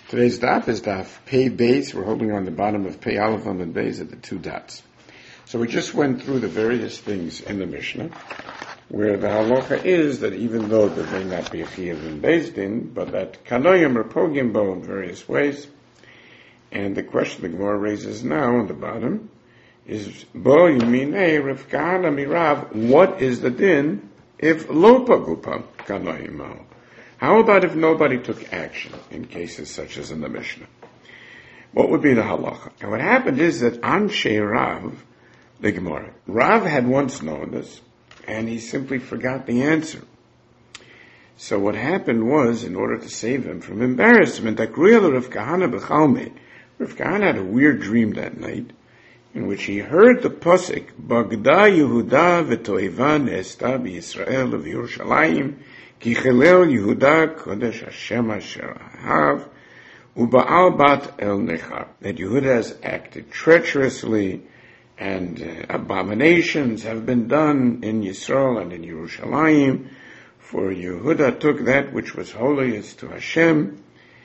Today's daf is daf Pei Beis. We're holding on the bottom of Pei Aleph and Beis at the two dots. So we just went through the various things in the Mishnah, where the halacha is that even though there may not be a chiyuv in Beis Din, but that kanoyim are pogim bo in various ways. And the question the Gemara raises now on the bottom is, bo yiminei Rav Kahana mirav, what is the din if lo pagu kanoyim mao? How about if nobody took action in cases such as in the Mishnah? What would be the halacha? And what happened is that Anshe Rav, the Gemara, Rav had once known this, and he simply forgot the answer. So what happened was, in order to save him from embarrassment, Rav Kahana had a weird dream that night, in which he heard the pasuk, Bagda Yehuda v'toiva ne'esta b'Yisrael of Yerushalayim, Ki chelel Yehuda kodesh Hashem asher ahav, u'ba'al bat el nechar. That Yehuda has acted treacherously, and abominations have been done in Yisrael and in Yerushalayim, for Yehuda took that which was holiest to Hashem,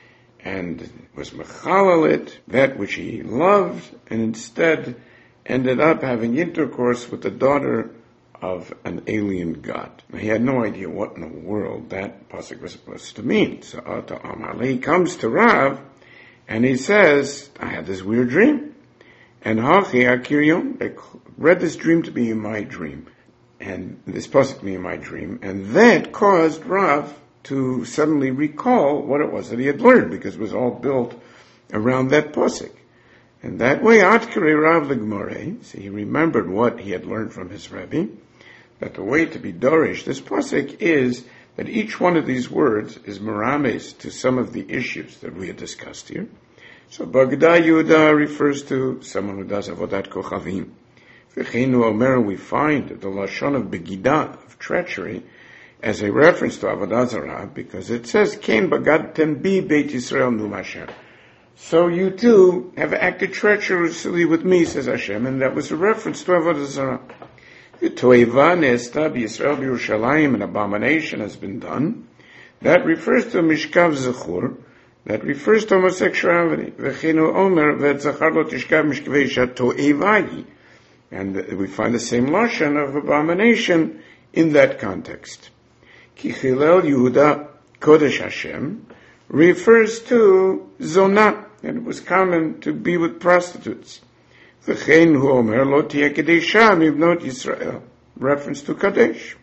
and was mechalalit, that which he loved, and instead ended up having intercourse with the daughter of an alien god. He had no idea what in the world that pasuk was supposed to mean. So he comes to Rav, and he says, I had this weird dream. And Hachi Akirion, I read this dream to be in my dream. And this pasuk to be in my dream. And that caused Rav to suddenly recall what it was that he had learned, because it was all built around that pasuk. And that way, Atkere Rav the Gemara, so he remembered what he had learned from his Rebbe, that the way to be dorish this pasuk is that each one of these words is merames to some of the issues that we had discussed here. So Bagda Yehuda refers to someone who does avodat kochavim. V'cheinu omer, we find the lashon of begida, of treachery, as a reference to avodah zarah, because it says Ken bagadtem bi beit Yisrael nu Hashem. So you too have acted treacherously with me, says Hashem, and that was a reference to avodah zarah. Toeva ne'esta b'Yisrael b'Yerushalayim, an abomination has been done. That refers to mishkav zechur. That refers to homosexuality. V'chinu omer v'zachar lo tishkav mishkavei isha toevayi. And we find the same lashon of abomination in that context. Ki chilel Yehuda kodesh Hashem refers to zonah, and it was common to be with prostitutes. V'chein hu omer lo tiyeh kedesha mibnot Yisrael, reference to Kadesh.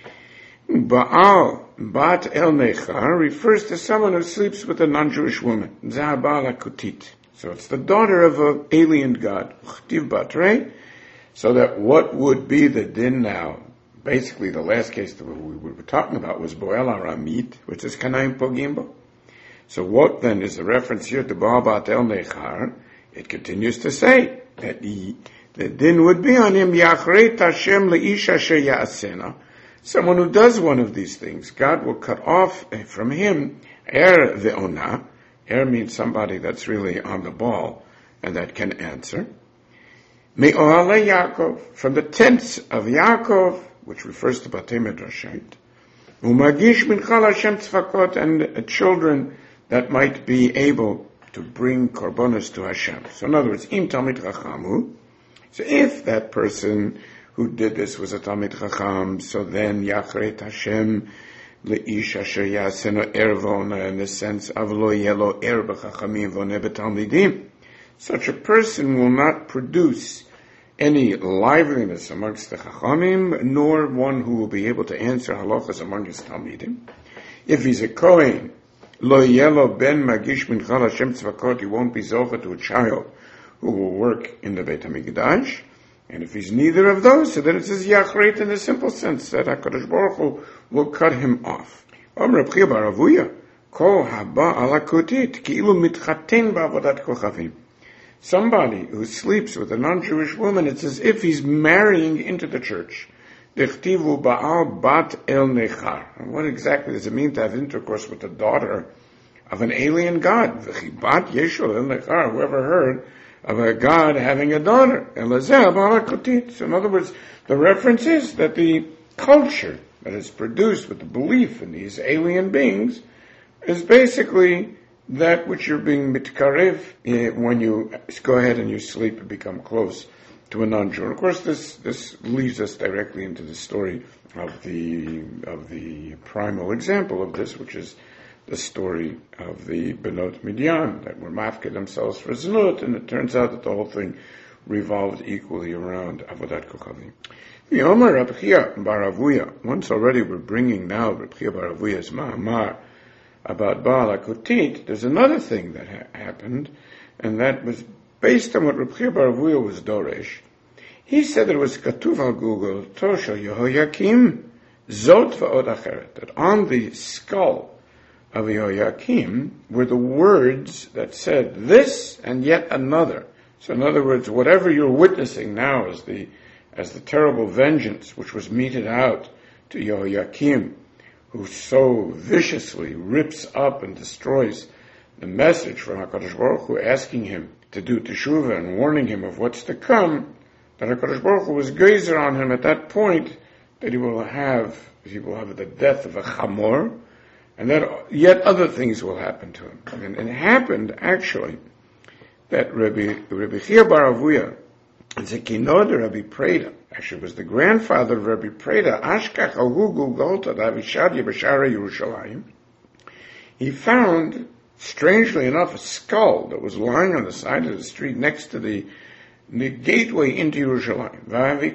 Ba'al bat el nechar refers to someone who sleeps with a non-Jewish woman. Za'abal akutit. So it's the daughter of an alien god. Uchtiv batre. So that what would be the din now? Basically, the last case that we were talking about was Boel Aramit, which is Kanaim Pogimbo. So what then is the reference here to Ba'al bat el nechar? It continues to say that the din would be on him, Yachreit Hashem le'isha sheya'asena, someone who does one of these things. God will cut off from him ve'ona. Means somebody that's really on the ball and that can answer. Me'ohale Yaakov, from the tents of Yaakov, which refers to Batei Medrashait. U'magish minchal Hashem tzvakot, and children that might be able to bring korbanos to Hashem. So in other words, im Talmid Chachamu, so if that person who did this was a Talmid Chacham, so then Yachreit Hashem le'ish asher yaseno ervona, in the sense of lo yelo er b'chachamim vone b'talmidim. Such a person will not produce any liveliness amongst the Chachamim, nor one who will be able to answer halachas among his Talmidim. If he's a Kohen, Lo yelo ben magish minchal Hashem tzvakot, he won't be zocha to a child who will work in the Beit HaMikdash. And if he's neither of those, so then it says Yachreit in the simple sense that HaKadosh Baruch Hu will cut him off. Omer Reb Chia bar Avuya, kol haba ala kutit, ki'ilu mitchaten ba'avodat kochavim. Somebody who sleeps with a non-Jewish woman, it's as if he's marrying into the church. Dechtivu ba'al bat el nechar. And what exactly does it mean to have intercourse with the daughter of an alien god? V'chibat yeshul el nechar. Whoever heard of a god having a daughter? Elazeh ba'al akutit. So in other words, the reference is that the culture that is produced with the belief in these alien beings is basically that which you're being mitkarev when you go ahead and you sleep and become close to a non-Jew. And of course, this leads us directly into the story of the primal example of this, which is the story of the Benot Midian that were mafked themselves for znut, and it turns out that the whole thing revolved equally around avodat kochavim. The Omer Reb Chia bar Avuya. Once already we're bringing now Reb Chia bar Avuya's ma'amar about Baal HaKutit. There's another thing that happened, and that was based on what Reb Chia bar Avuya was doresh. He said that it was katuv al Google Tosha Yehoyakim Zot va'od acheret, that on the skull of Yehoyakim were the words that said this and yet another. So in other words, whatever you're witnessing now is the terrible vengeance which was meted out to Yehoyakim, who so viciously rips up and destroys the message from HaKadosh Baruch Hu, asking him to do teshuvah and warning him of what's to come, that HaKadosh Baruch Hu was geyser on him at that point that he will have the death of a chamor, and that yet other things will happen to him. And it happened, actually, that Rabbi Chia bar Avuya, Zekinod Rabbi Preda, actually was the grandfather of Rabbi Preda, Ashkach Ahugu Golta Davishadya Bashara Yerushalayim. He found, strangely enough, a skull that was lying on the side of the street next to the gateway into Yerushalayim.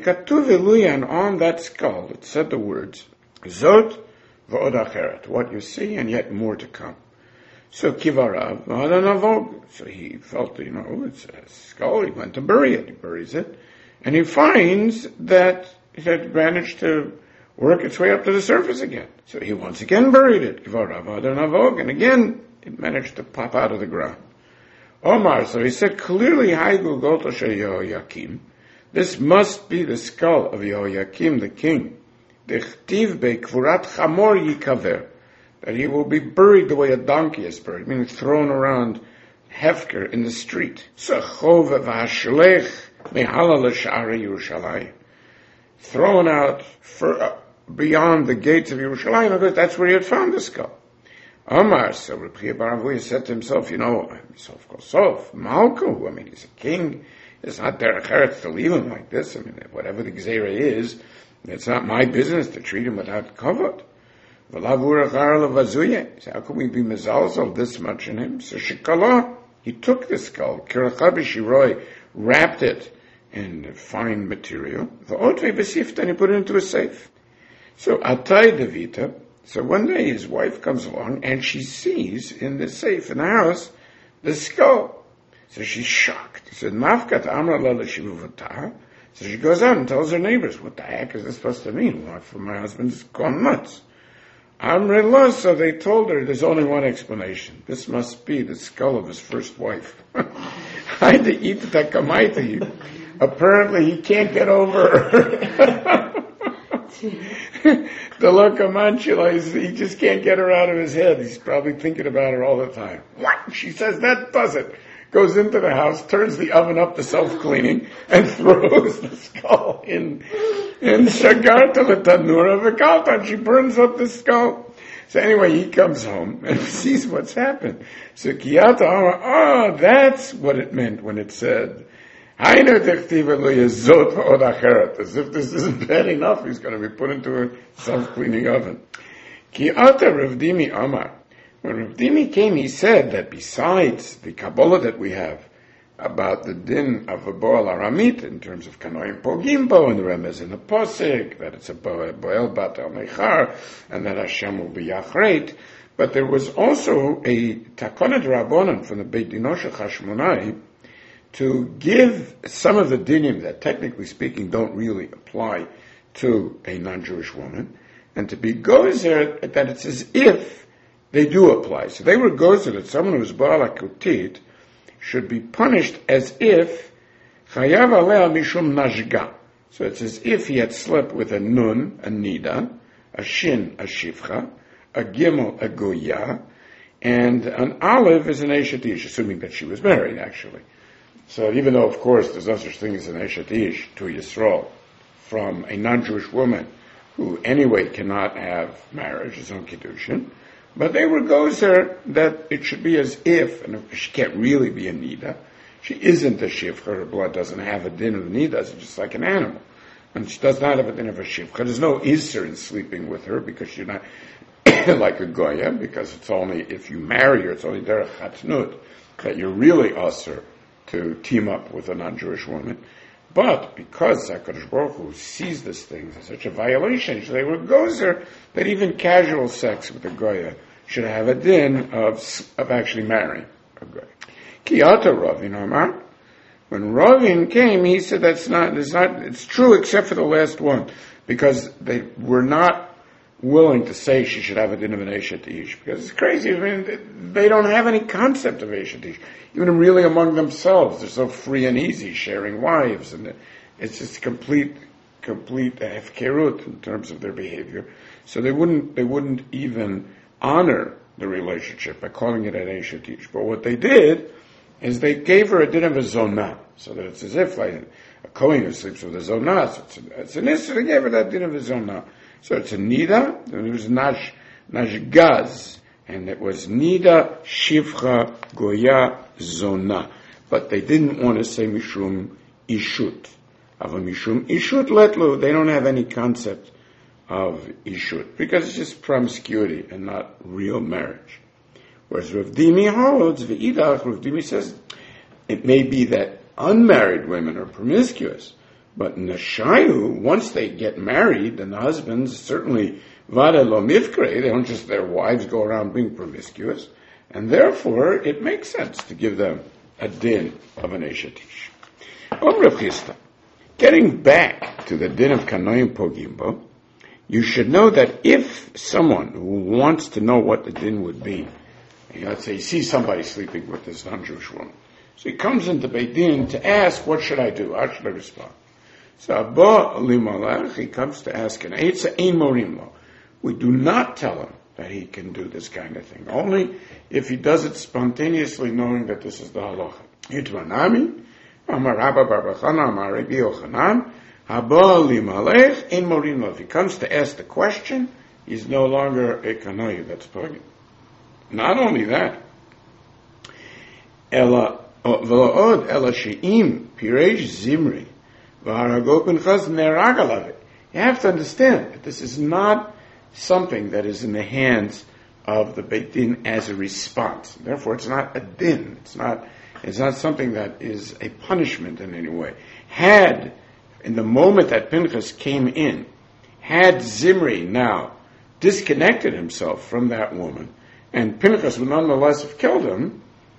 And on that skull it said the words, Zot v'od acheret, what you see and yet more to come. So Kivarav, so he felt, it's a skull, he went to bury it, he buries it, and he finds that it had managed to work its way up to the surface again. So he once again buried it, Kivarav, and again it managed to pop out of the ground. Omar, so he said clearly, Haigu Golta Yehoyakim, this must be the skull of Yehoyakim the king. Dechtiv be'kvurat chamor yikaver, that he will be buried the way a donkey is buried, meaning thrown around hefker in the street. Sachov v'hashlech mehala l'sha'arei Yerushalayim, thrown out beyond the gates of Yerushalayim, because that's where he had found the skull. Omar, so Reb Chia bar Avuya said to himself, sof kol sof, Malku, he's a king, it's not derech eretz to leave him like this, whatever the gzeira is, it's not my business to treat him without kavod. So how can we be mezalzel this much in him? So Shekala, he took the skull, Kirachabi Shiroi, wrapped it in fine material, and he put it into a safe. So Atai Devita, so one day his wife comes along and she sees in the safe in the house the skull. So she's shocked. She said, Mafkat Amra la l'shivuvataha. So she goes out and tells her neighbors, what the heck is this supposed to mean? Well, my husband's gone nuts. Amrullah, so they told her there's only one explanation. This must be the skull of his first wife. Apparently he can't get over the locomontula, he just can't get her out of his head. He's probably thinking about her all the time. What? She says, that does it. Goes into the house, turns the oven up to self-cleaning, and throws the skull in shagarta l'tanura v'kalta. She burns up the skull. So anyway, he comes home and sees what's happened. So Kiyata, that's what it meant when it said, as if this isn't bad enough, he's going to be put into a self-cleaning oven. Kiyata Rav Dimi Amar. When Rav Dimi came, he said that besides the Kabbalah that we have about the din of a Boal Aramit in terms of Kanoim Pogimbo and the Remez in the Posik, that it's a Boel Bat El Mechar, and that Hashem will be Yachreit, but there was also a Takonet Rabbonon from the Beit Dinosha Hashmonai to give some of the dinim that technically speaking don't really apply to a non-Jewish woman, and to be gozer that it's as if they do apply. So they were gozer that someone who is Baal HaKutit should be punished as if chayav aleh mishum najga. So it's as if he had slept with a nun, a nida, a shin, a shifcha, a gimel, a goya, and an aleph is an eshet ish, assuming that she was married, actually. So even though, of course, there's no such thing as an eshet ish to Yisrael from a non-Jewish woman who anyway cannot have marriage, his own kiddushin, But they were gozer that it should be as if, and she can't really be a nida. She isn't a shivcha. Her blood doesn't have a din of nida. It's just like an animal. And she does not have a din of a shivcha. There's no isser in sleeping with her because you're not like a goya, because it's only, if you marry her, it's only derech chatnut that you're really usher to team up with a non-Jewish woman. But because HaKadosh Baruch Hu sees this thing as such a violation, they were gozer that even casual sex with a goya should have a din of actually marrying a goya. Kiyata Ravin Amar. When Ravin came, he said it's true except for the last one, because they were not willing to say she should have a din of an Eshet Ish, because it's crazy. I mean, they don't have any concept of Eshet Ish. Even really among themselves, they're so free and easy, sharing wives, and it's just complete hefkerut in terms of their behavior. So they wouldn't even honor the relationship by calling it an Eshet Ish. But what they did is they gave her a din of a zonah, so that it's as if like a Kohen who sleeps with a zonah. So it's an issue. They gave her that din of a zonah. So it's a nida, and it was nashgaz, and it was nida shivcha goya zona. But they didn't want to say mishum ishut. Ava mishum ishut letlu. They don't have any concept of ishut, because it's just promiscuity and not real marriage. Whereas Rav Dimi holds, v'idach, Rav Dimi says, it may be that unmarried women are promiscuous, but Nashayu, once they get married, and the husbands, certainly, Vada lo mifkre, they don't just, their wives go around being promiscuous, and therefore, it makes sense to give them a din of an Eshet Ish. Rav Chisda, getting back to the din of Kanoim Pogimbo, you should know that if someone who wants to know what the din would be, let's say he sees somebody sleeping with this non-Jewish woman, so he comes into Beit Din to ask, what should I do? How should I respond? So Abba Limalach, he comes to ask an Eitzah Ein Morim Lo. We do not tell him that he can do this kind of thing. Only if he does it spontaneously, knowing that this is the halacha. Yitvanami, Amar Abba Bar Bachana, Amar Rabbi Yochanan, Abba Limalach Ein Morim Lo. If he comes to ask the question, he's no longer a kanoy, that's pogim. Not only that, Ela V'lo'od Ela She'im Pirej Zimri. You have to understand that this is not something that is in the hands of the Beit Din as a response. Therefore, it's not a din. It's not something that is a punishment in any way. Had, in the moment that Pinchas came in, had Zimri now disconnected himself from that woman, and Pinchas would nonetheless have killed him,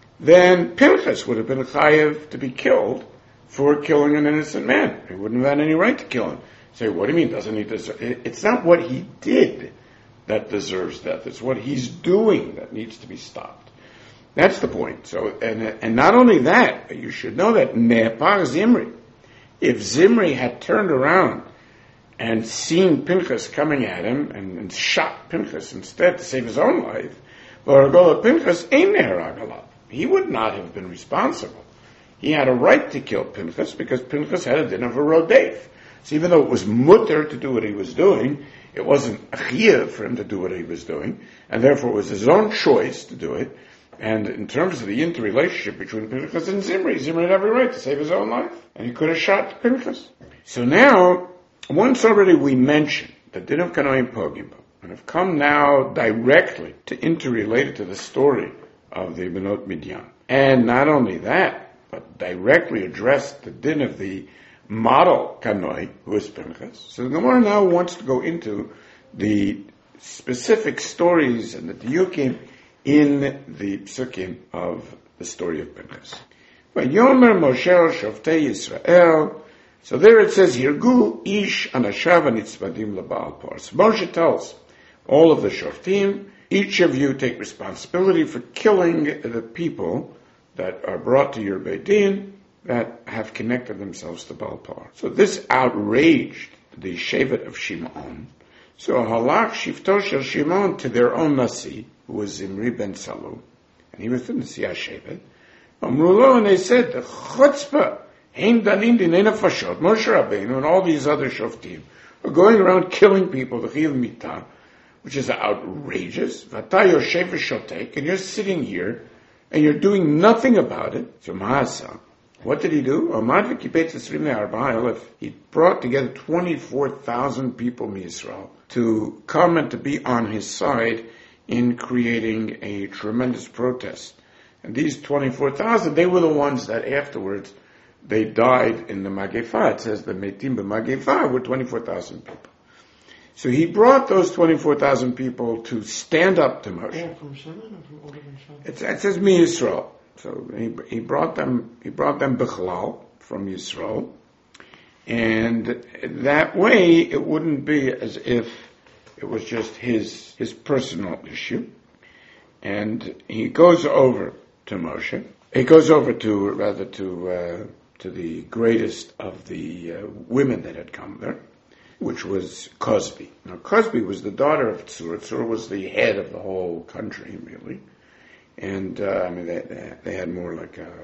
then Pinchas would have been chayav to be killed for killing an innocent man. He wouldn't have had any right to kill him. Say, what do you mean, doesn't he deserve? It's not what he did that deserves death. It's what he's doing that needs to be stopped. That's the point. So, and not only that, but you should know that Ne'epar Zimri, if Zimri had turned around and seen Pinchas coming at him and shot Pinchas instead to save his own life, Pinchas ain't Ne'erag, he would not have been responsible. He had a right to kill Pinchas because Pinchas had a din of a rodef. So even though it was mutter to do what he was doing, it wasn't a chiyuv for him to do what he was doing, and therefore it was his own choice to do it. And in terms of the interrelationship between Pinchas and Zimri, Zimri had every right to save his own life, and he could have shot Pinchas. So now, once already we mentioned the din of Kanoim Pogimbo, and have come now directly to interrelate it to the story of the Benot Midian. And not only that, but directly addressed the din of the model Kanoi, who is Pinchas. So the Gemara now wants to go into the specific stories and the diukim in the psukim of the story of Pinchas. Vayomer Moshe Shoftei Yisrael. So there it says, Hirgu ish anashav anitzvadim leba'al par. So Moshe tells all of the Shoftim, each of you take responsibility for killing the people that are brought to your Beit Din that have connected themselves to Baal Par. So this outraged the Shevet of Shimon. So halach shifto shel Shimon to their own Nasi, who was Zimri ben Salu, and he was the Nasi HaShevet. Amrulo, and they said, the chutzpah, hein danin dinei nefashot, Moshe Rabbeinu, and all these other Shoftim are going around killing people, the Chiyuv Mitah. which is outrageous. V'ata yoshev v'shotek, and you're sitting here, and you're doing nothing about it. So ma'asa. What did he do? He brought together 24,000 people in Israel to come and to be on his side in creating a tremendous protest. And these 24,000, they were the ones that afterwards, they died in the Magefa. It says the Metim b'Magefa were 24,000 people. So he brought those 24,000 people to stand up to Moshe. From Shimon or from all different It says Mi Yisrael. So he brought them Bichlal from Yisrael. And that way it wouldn't be as if it was just his personal issue. And he goes over to Moshe. He goes over to the greatest of the women that had come there, which was Cosby. Now, Cosby was the daughter of Tzur. Tzur was the head of the whole country, really. And, they had more like a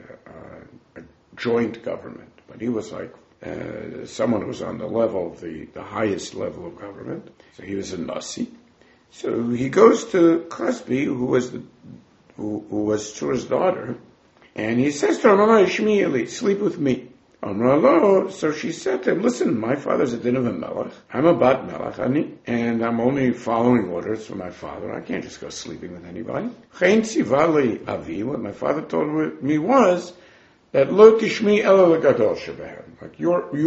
joint government. But he was like someone who was on the level of the highest level of government. So he was a Nasi. So he goes to Cosby, who was Tzur's daughter, and he says to her, Mama Ishmi, sleep with me. So she said to him, listen, my father's a din of a melech. I'm a bat melech, and I'm only following orders from my father. I can't just go sleeping with anybody. What my father told me was that lo tishmi ela legadol shebehem. Like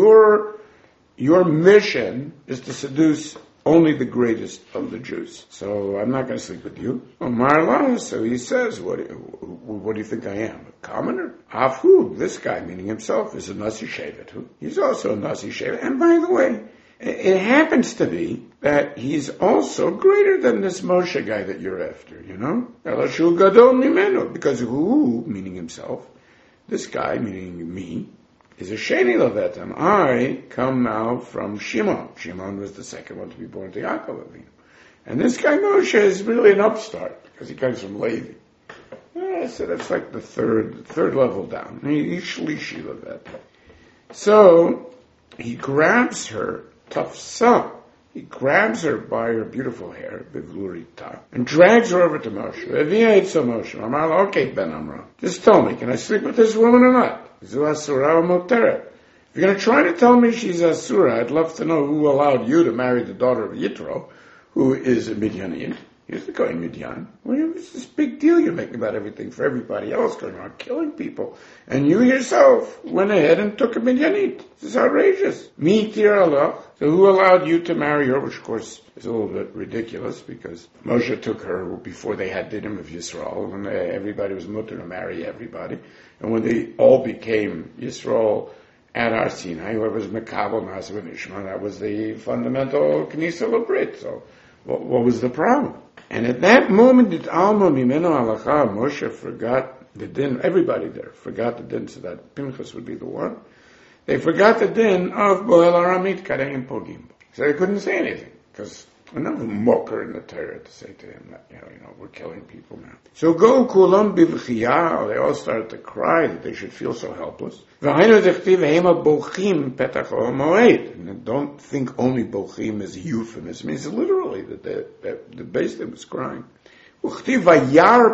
your mission is to seduce only the greatest of the Jews. So I'm not going to sleep with you. Marla, so he says, what do you think I am? A commoner? Afu, this guy, meaning himself, is a Nasi Shevet. He's also a Nasi Shevet. And by the way, it happens to be that he's also greater than this Moshe guy that you're after, you know? Elashu gadol mimenu, because who, meaning himself, this guy, meaning me, is a Sheni Levetam. I come now from Shimon. Shimon was the second one to be born to Yaakov Avinu. And this guy Moshe is really an upstart, because he comes from Levi. So that's like the third level down. He's Shlishi Levetam. So, he grabs her, Tafsa. He grabs her by her beautiful hair, Bivlurita, and drags her over to Moshe. Moshe. Amar, okay, Ben Amra. Just tell me, can I sleep with this woman or not? Zu Asura or Moteret. If you're going to try to tell me she's Asura, I'd love to know who allowed you to marry the daughter of Yitro, who is a Midianite. He's the guy in Midian. Well, it's this big deal you're making about everything for everybody else going around killing people. And you yourself went ahead and took a Midianite. This is outrageous. Mi tir Allah. So who allowed you to marry her? Which, of course, is a little bit ridiculous because Moshe took her before they had Dinim of Yisrael, and everybody was mutter to marry everybody. And when they all became Yisrael at Har Sinai, whoever was Mekabel, Nasa, and Ishmael, that was the fundamental Knesset L'Brit. So what was the problem? And at that moment, did Alma Mimeno Halacha, Moshe forgot the din, everybody there forgot the din, so that Pinchas would be the one. They forgot the din of Boel Aramit Kareim Pogim. So they couldn't say anything, because another mocker in the Torah to say to him that, we're killing people now. So go kulam bivchiyah, they all started to cry that they should feel so helpless. And don't think only bochim is a euphemism. It means literally that the base them was crying. Pinchas ben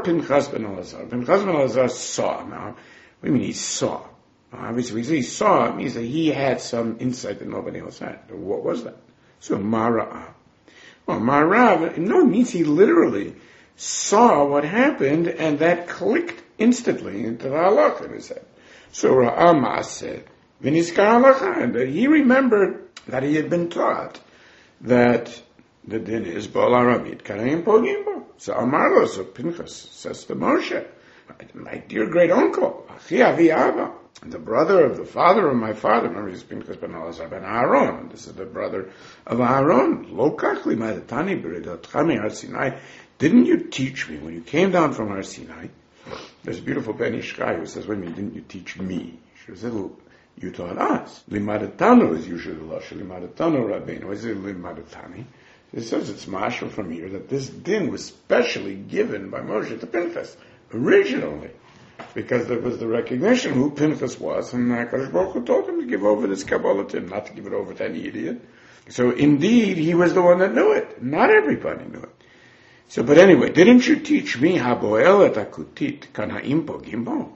Elazar saw. Now, what do you mean he saw? Obviously, when he saw, it means that he had some insight that nobody else had. What was that? So Mara'ah. Well, Marav, no, it means he literally saw what happened, and that clicked instantly into the halakha in his head. So Ra'ah said, V'niskar halakha, and he remembered that he had been taught that the din is Bol Aramit, Karayim Pogim Bo. So Amarlo, so Pinchas says to Moshe, my dear great uncle, Achi Avi Abba, the brother of the father of my father, remember he's Pinchas ben Elazar ben Aaron. This is the brother of Aaron. Lo kachli ma'atani b'redatchami Har Sinai. Didn't you teach me when you came down from Har Sinai? There's a beautiful Ben Ishkai who says, wait a minute, didn't you teach me? She said, you taught us. Limadatanu is usually the lashon. Limadatanu Rabbeinu. What is it, limadatani? It says it's mashal from here that this din was specially given by Moshe to Pinchas originally, because there was the recognition who Pinchas was, and HaKadosh Baruch Hu told him to give over this Kabbalah to him, not to give it over to any idiot. So indeed, he was the one that knew it. Not everybody knew it. So, but anyway, didn't you teach me haboel et akutit kan ha'im pogim bo?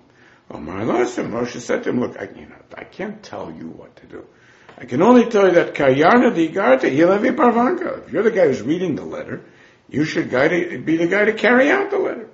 Moshe said to him, look, I can't tell you what to do. I can only tell you that Karyana digarta hilavi parvanka. If you're the guy who's reading the letter, you should be the guy to carry out the letter.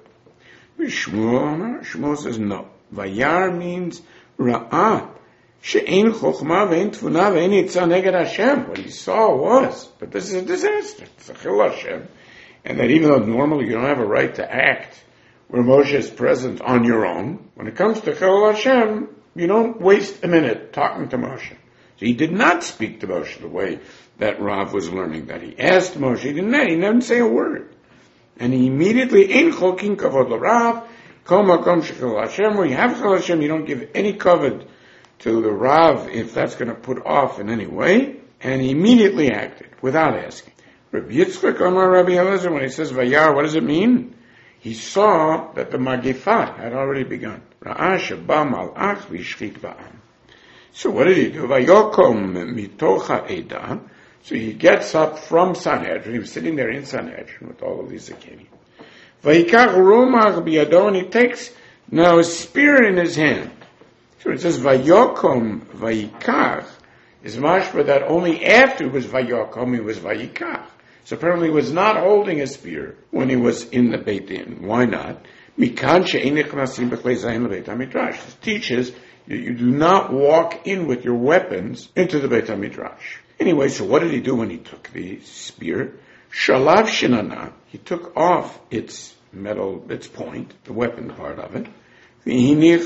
Shmuel says no. Vayar means ra'ah. She'ein chokhmah ve'ein tfuna ve'ein yitzah neged Hashem. What he saw was, but this is a disaster. It's a chil Hashem. And that even though normally you don't have a right to act where Moshe is present on your own, when it comes to chil Hashem, you don't waste a minute talking to Moshe. So he did not speak to Moshe the way that Rav was learning that. He asked Moshe, he didn't say a word. And he immediately, Ein chokin kavod l'Rav, kol makom shechil Hashem, where you have chil Hashem, you don't give any kavod to the Rav if that's going to put off in any way. And he immediately acted, without asking. Rabbi Yitzchak Amar Rabbi Elazar, when he says Vayar, what does it mean? He saw that the Magifah had already begun. Ra'ah sheba malach v'ishchit ba'am. So what did he do? Vayokom mitocha eda. So he gets up from Sanhedrin. He was sitting there in Sanhedrin with all of these Zakenim. Vayikach rumach biyado, and he takes now a spear in his hand. So it says Vayokom vayikach is mashma that only after it was Vayokom, he was Vayikach. So apparently he was not holding a spear when he was in the Beit Din. Why not? Mikan she'ein nechnasim b'klei zayin lebeit hamidrash. This teaches you do not walk in with your weapons into the Beit HaMidrash. Anyway, so what did he do when he took the spear? Shalav shinana. He took off its point, the weapon part of it. He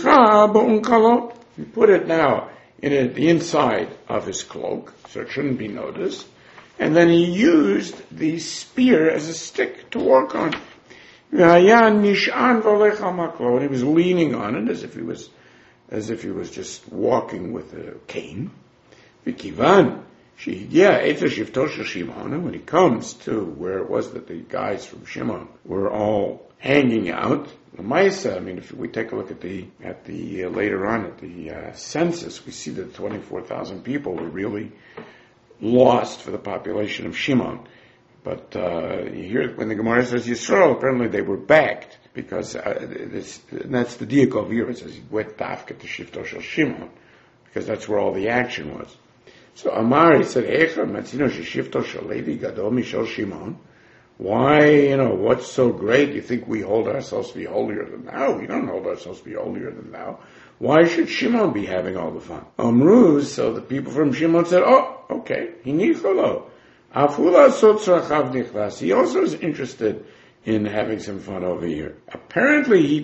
put it now in the inside of his cloak, so it shouldn't be noticed. And then he used the spear as a stick to walk on. And he was leaning on it as if he was just walking with a cane. When he comes to where it was that the guys from Shimon were all hanging out, the Maisa, if we take a look at the later on at the census, we see that 24,000 people were really lost for the population of Shimon. But you hear when the Gemara says Yisrael, apparently they were backed, because that's the diakov here. It says he went dafka to Shifto Shel Shimon, because that's where all the action was. So Amar, he said, Echa Matzino Shifto Shel Levi Gadol Mishel Shimon. Why, what's so great? You think we hold ourselves to be holier than thou? We don't hold ourselves to be holier than thou. Why should Shimon be having all the fun? Amru, so the people from Shimon said, oh, okay, Hinicholo. He also is interested in having some fun over here. Apparently, he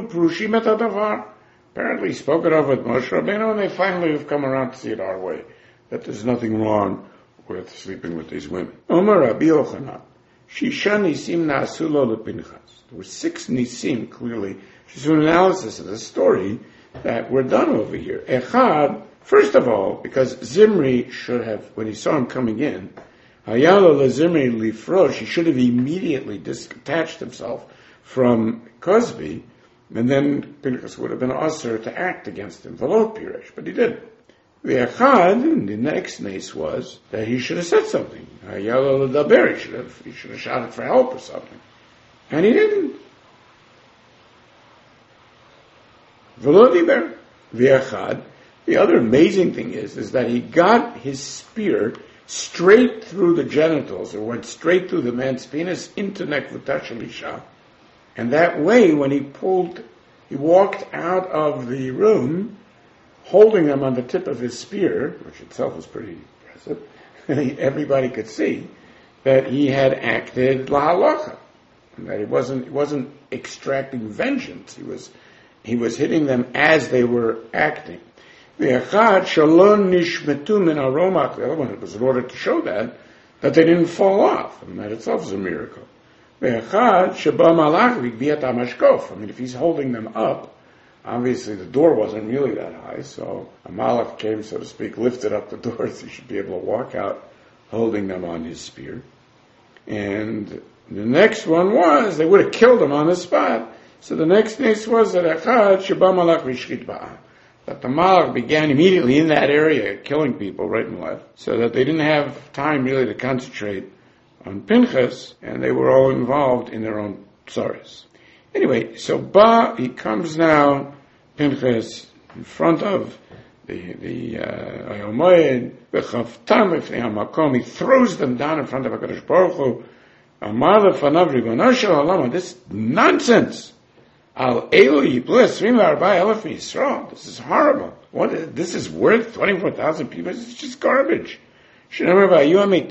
spoke it over with Moshe Rabbeinu, and they finally have come around to see it our way, that there's nothing wrong with sleeping with these women. Omar Rabbi Yochanan, Shisha Nisim Na'asulo LePinchas. There were 6 Nisim, clearly. She's an analysis of the story that we're done over here. Echad, first of all, because Zimri should have, when he saw him coming in, Hayalo Zimri Lifrosh, he should have immediately detached himself from Cosby, and then Pinchas would have been usher to act against him, Velo Piresh, but he didn't. The Echad, the next nace was that he should have said something. Hayalo Daber, he should have shouted for help or something. And he didn't. Velo Diber. The Echad. The other amazing thing is that he got his spear straight through the genitals, or went straight through the man's penis into Nekvuta Shel Isha. And that way, when he walked out of the room, holding them on the tip of his spear, which itself was pretty impressive, everybody could see that he had acted lahalacha, and that he wasn't extracting vengeance. He was hitting them as they were acting. The echad shalom nishmetu min aromak. The other one, it was in order to show that they didn't fall off, and that itself is a miracle. The echad sheba malach v'gviat hamashkof. If he's holding them up, obviously the door wasn't really that high, so a malach came, so to speak, lifted up the door, so he should be able to walk out holding them on his spear. And the next one was, they would have killed him on the spot. So the next was that echad sheba malach v'shchit ba'am. that the Malach began immediately in that area killing people right and left, so that they didn't have time really to concentrate on Pinchas, and they were all involved in their own sorrows. Anyway, so he comes now, Pinchas, in front of the Ayomoyed, he throws them down in front of HaKadosh Baruch Hu. This nonsense. This is horrible. This is worth 24,000 people? It's just garbage. That's why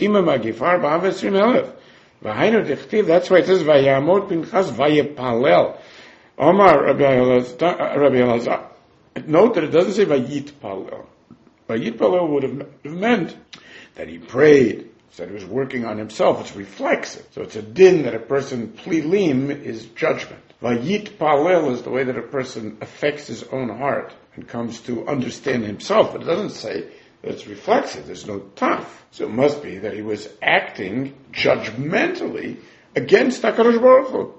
it says, Vayamot Pinchas Vayipalel. Omar Rabbi Elazar. Note that it doesn't say Vayitpalel. Vayitpalel would have meant that he prayed, said he was working on himself. It's reflexive. So it's a din that a person, plilim, is judgment. Vayitpalel is the way that a person affects his own heart and comes to understand himself. But it doesn't say that it's reflexive. There's no taf. So it must be that he was acting judgmentally against HaKadosh Baruch Hu.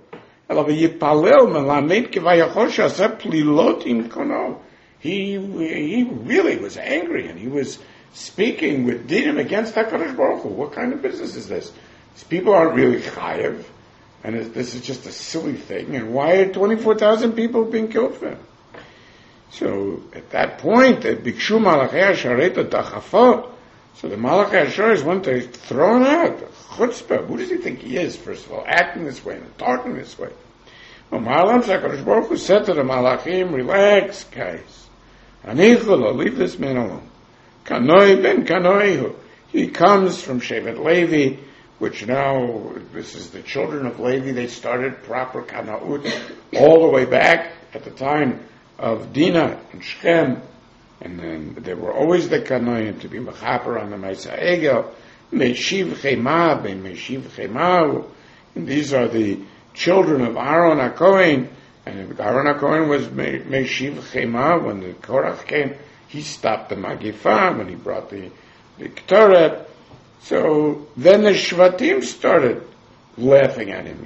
He really was angry, and he was speaking with dinim against HaKadosh Baruch Hu. What kind of business is this? These people aren't really chayev, and this is just a silly thing. And why are 24,000 people being killed for him? So at that point, the Bikshu Malachei Hashareta Dachafot. So the Malachei Hasharis went to throw him out. Chutzpah. Who does he think he is, first of all, acting this way and talking this way? Well, Ma'alam HaKadosh Baruch Hu said to the Malachim, relax, guys. Anichula, leave this man alone. Kanoi ben Kanoihu. He comes from Shevet Levi, which now, this is the children of Levi. They started proper Kanaut all the way back at the time of Dinah and Shechem. And then there were always the Kanoim to be Mechaper on the Maisa Egel. Meshiv Chema, ben Meshiv Chema. And these are the children of Aaron HaKohen. And Aaron HaKohen was Meshiv Chema. When the Korach came, he stopped the Magifa when he brought the Keteret. So then the Shvatim started laughing at him.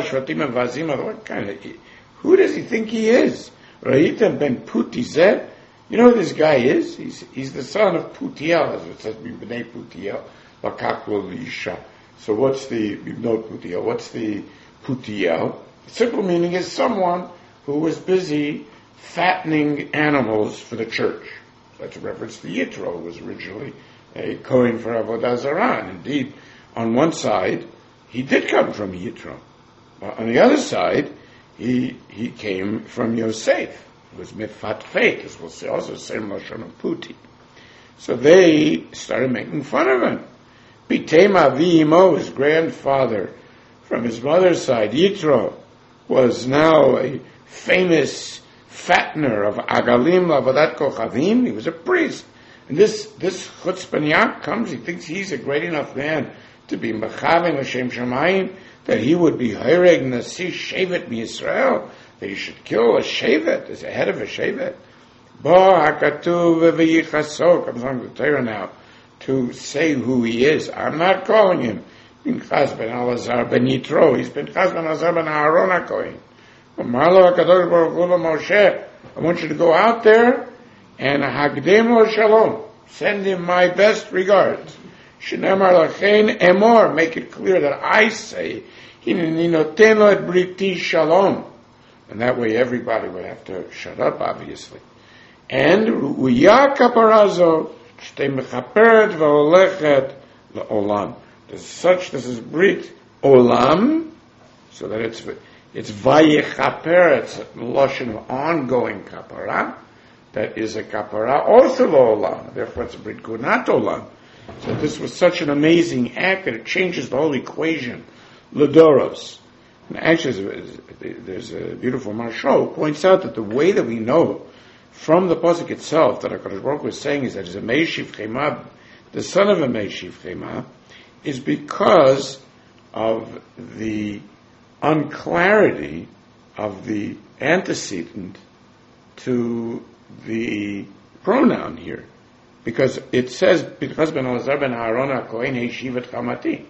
What kind of, who does he think he is? Ra'ita ben Putizeh. You know who this guy is? He's the son of Putiel, as it says, B'nei Putiel, Bakaklo Lisha. So what's the B'nei Putiel? What's the Putiel? The simple meaning is someone who was busy fattening animals for the church. That's a reference to Yitro, who was originally a Kohen for Avodah Zarah. And indeed, on one side, he did come from Yitro. On the other side, he came from Yosef. It was Mifat Feit, as we'll see, also same Lashon of Puti. So they started making fun of him. Bitem Avimo, his grandfather, from his mother's side, Yitro, was now a famous fattener of Agalim Lavadat Kochavim. He was a priest. And this Chutzpaniak comes, he thinks he's a great enough man to be Mechavim Hashem Shamayim, that he would be Hereg Nasi Shevet Yisrael, that he should kill a Shevet, as a head of a Shevet. Bo HaKatuv V'yichaso, comes on the Torah now, to say who he is. I'm not calling him Pinchas ben Elazar ben Yitro, he's Pinchas ben Elazar ben Aaron HaKohen. Marlo HaKadosh Baruch Hu Moshe, I want you to go out there and Hagdem lo Shalom, send him my best regards. Shneimar Lachein Emor, make it clear that I say, Hineni noten lo et briti Shalom. And that way everybody would have to shut up, obviously. And Ru'uya Kaparazo, Shtei Mechaperet V'olechet L'olam. This is Brit Olam, so that it's Vayechaper, it's a Lashon of ongoing Kapara. That is a Kapara also L'olam. Therefore it's a Brit Kunat Olam. So this was such an amazing act that it changes the whole equation. L'doros. And actually, there's a beautiful Marshal who points out that the way that we know from the pasuk itself that HaKadosh Baruch Hu is saying is that he's a Meishiv Chema, the son of a Meishiv Chema, is because of the unclarity of the antecedent to the pronoun here. Because it says, Pinchas ben Elazar ben Aaron HaKohen Yeshivat Chamati.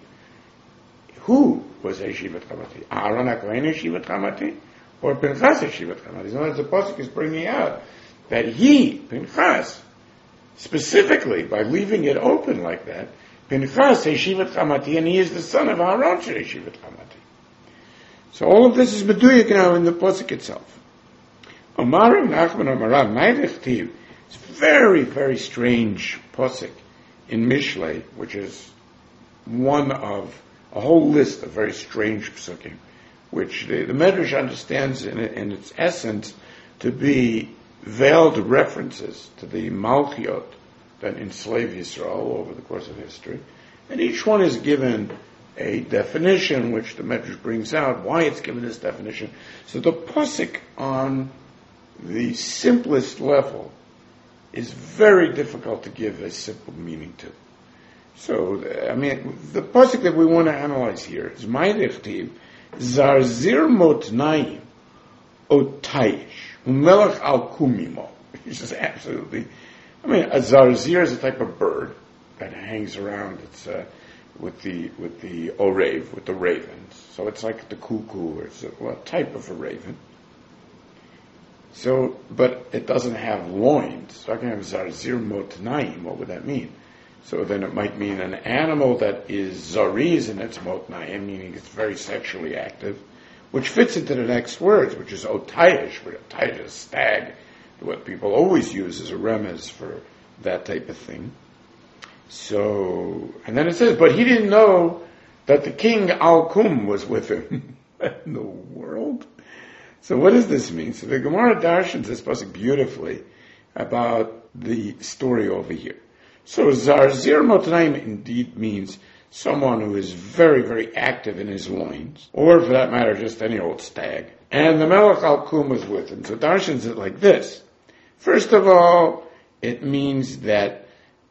Who was Yeshivat Chamati? Aaron HaKohen Yeshivat Chamati? Or Pinchas Yeshivat Chamati? So as the pasuk is bringing out, that he, Pinchas, specifically by leaving it open like that, Pinchas Yeshivat Hamati, and he is the son of Aaron Yeshivat Hamati. So all of this is meduyik now in the pasuk itself. Omar Nachman Omarav Ma'idechtiv. It's very, very strange pasuk in Mishlei, which is one of a whole list of very strange psukim, which the Medrash understands in its essence to be veiled references to the Malchiot that enslaved Yisrael over the course of history. And each one is given a definition, which the Medrash brings out, why it's given this definition. So the pasuk on the simplest level is very difficult to give a simple meaning to. So, the pasuk that we want to analyze here is Ma'idechtiv, Zarzir Motnaim Otaish Umelech Al Kumimo. It's just absolutely, a zarzir is a type of bird that hangs around. It's with the orev, with the ravens. So it's like the cuckoo, or it's a type of a raven. So, but it doesn't have loins. So I can have zarzir motnaim. What would that mean? So then it might mean an animal that is zariz in its motnaim, meaning it's very sexually active, which fits into the next words, which is otayish, where otayish is stag, what people always use as a remez for that type of thing. So, and then it says, but he didn't know that the king Al-Kum was with him. What in the world? So what does this mean? So the Gemara darshans this pasuk beautifully about the story over here. So Zarzir Motnaim indeed means someone who is very, very active in his loins, or for that matter, just any old stag. And the Melech Al-Kum was with him. So darshans it like this. First of all, it means that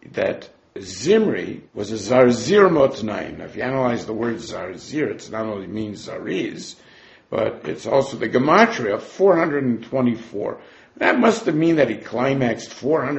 Zimri was a Zarzir Motnaim. Now, if you analyze the word Zarzir, it not only means Zariz, but it's also the gematria of 424. That must have mean that he climaxed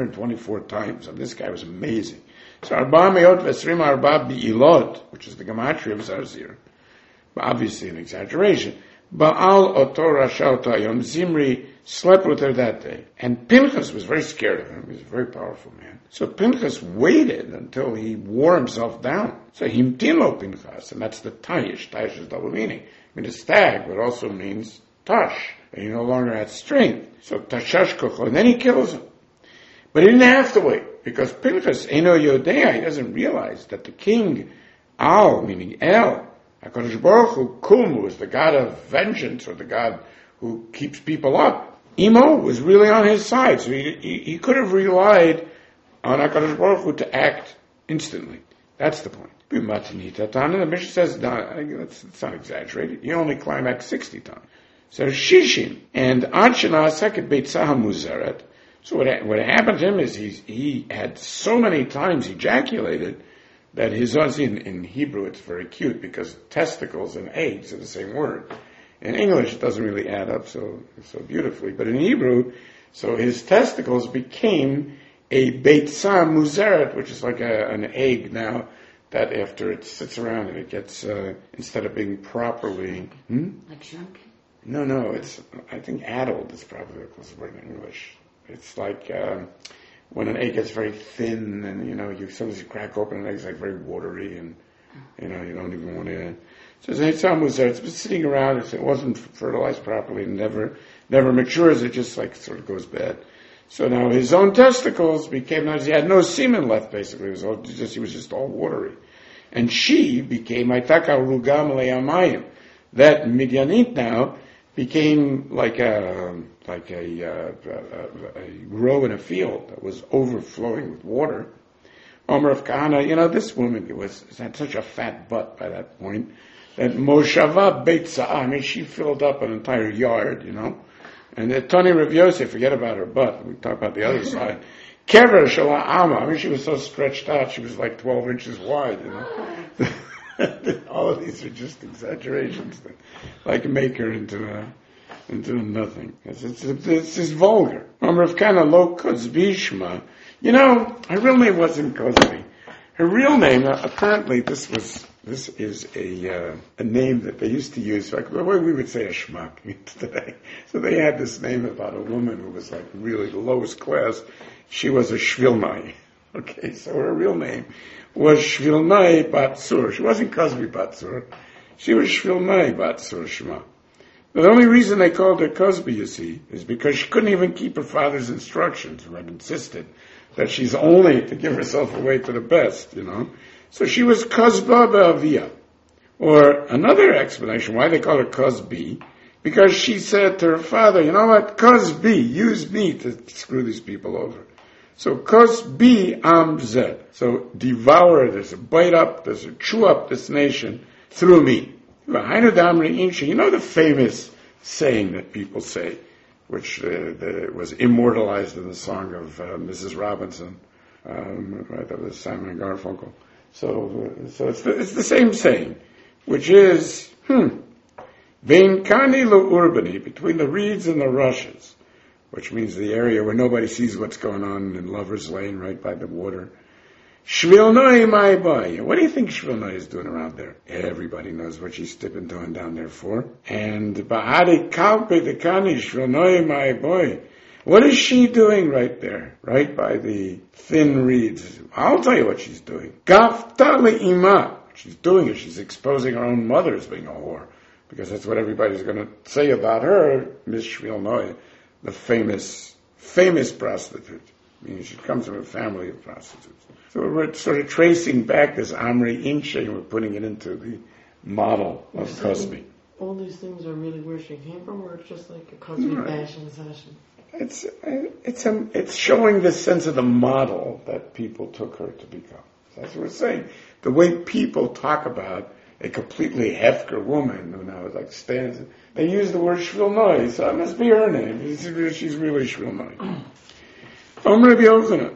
424 times. And this guy was amazing. So Arba Meot Vesrim Arba Bi'ilot, which is the gematria of Zarzir. Obviously an exaggeration. Baal Oto Rasha Otayom, Zimri slept with her that day. And Pinchas was very scared of him. He was a very powerful man. So Pinchas waited until he wore himself down. So Himtino Pinchas, and that's the Tayish. Tayish is double meaning. A stag, but also means tash. And he no longer had strength. So tashash kocho, and then he kills him. But he didn't have to wait, because Pinchas, Eno Yodea, he doesn't realize that the king, Al, meaning El, HaKadosh Baruch Hu, Kum, who is the God of vengeance, or the God who keeps people up, Imo was really on his side, so he could have relied on HaKadosh Baruch Hu to act instantly. That's the point. The Mishnah says, let's not exaggerate, he only climaxed 60 times. So Shishim, and Anshana second Beit Saha Muzeret. So what happened to him is he had so many times ejaculated that his, in Hebrew it's very cute because testicles and eggs are the same word. In English it doesn't really add up so beautifully, but in Hebrew, so his testicles became a Beit Saha Muzeret, which is like an egg now, that after it sits around and it gets, instead of being properly... Like junk? No, I think addled is probably the closest word in English. It's like, when an egg gets very thin and, sometimes you crack open an egg, it's like very watery and, you don't even want to... So Zaytzam was there, it's been sitting around, it wasn't fertilized properly, and never matures, it just like sort of goes bad. So now his own testicles became, he had no semen left basically, he was just all watery. And she became, Aitaka Rugam Le'amayim. That Midianite now became like a row in a field that was overflowing with water. Omer of Kahana, this woman had such a fat butt by that point, that Moshava Beit Sa'ah, she filled up an entire yard, And Tony Rav Yosef, forget about her butt, we talk about the other side. Kever Shala Ama, she was so stretched out, she was like 12 inches wide, All of these are just exaggerations that like make her into nothing. It's just vulgar. Rav Kana Lo Kozbishma. Her real name wasn't Kozbi. Her real name, apparently this was This is a name that they used to use, like the way we would say a schmuck today. So they had this name about a woman who was like really the lowest class. She was a Shvilnai. Okay, so her real name was Shvilnai Batsur. She wasn't Cosby Batsur. She was Shvilnai Batsur Shema. The only reason they called her Cosby, you see, is because she couldn't even keep her father's instructions, who had insisted that she's only to give herself away to the best, So she was Cosba Ba'aviyah. Or another explanation why they call her Cosby, because she said to her father, you know what, Cosby, use me to screw these people over. So Cosby Amzeh. So devour this, bite up this, chew up this nation through me. You know the famous saying that people say, which was immortalized in the song of Mrs. Robinson, right, that was Simon and Garfunkel. So it's the same saying, which is, Vein Kani lo Urbani, between the reeds and the rushes, which means the area where nobody sees what's going on in Lover's Lane, right by the water. Shvilnoi mai boy. What do you think Shvilnoi is doing around there? Everybody knows what she's doing down there for. And Ba'ari kalpe dekani Shvilnoi mai boy. What is she doing right there? Right by the thin reeds. I'll tell you what she's doing. Gafta le'ima. She's doing it. She's exposing her own mother as being a whore. Because that's what everybody's going to say about her, Miss Shvilnoi, the famous prostitute. Meaning she comes from a family of prostitutes. So we're sort of tracing back this Amri Inche and we're putting it into the model of Cosby. All these things are really where she came from, or it's just like a Cosby fashion session? It's showing the sense of the model that people took her to become. That's what we're saying. The way people talk about a completely hefker woman who now stands, they use the word Shvilnoi, so it must be her name. She's really Shvilnoi. Rabbi Yochanan.